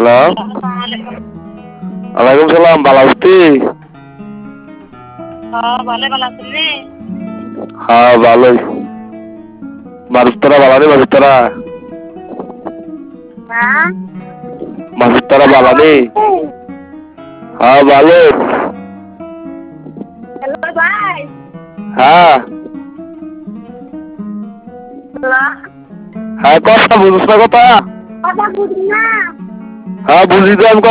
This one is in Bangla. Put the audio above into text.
হ্যালো, ওয়ালাইকুম সালাম, ভালো আছিস? ভালো ভালো আছেন? হ্যাঁ ভালোই। মাসুদ তারা ভালো নেই? হ্যাঁ, মাসুদ তারা ভালো নেই? হ্যাঁ ভালো। হ্যালো ভাই। হ্যাঁ হ্যালো, হ্যাঁ, কথা বুঝিস না কথা? কথা বুঝি না। হ্যাঁ বুঝি তো আমি।